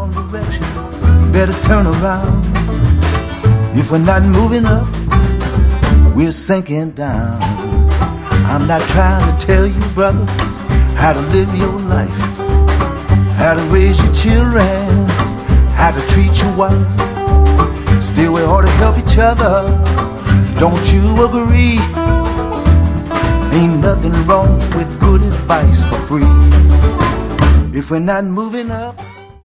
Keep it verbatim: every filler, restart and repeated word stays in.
wrong direction, better turn around. If we're not moving up, we're sinking down. I'm not trying to tell you, brother, how to live your life, how to raise your children, how to treat your wife. Still, we ought to help each other. Don't you agree? Ain't nothing wrong with good advice for free. If we're not moving up,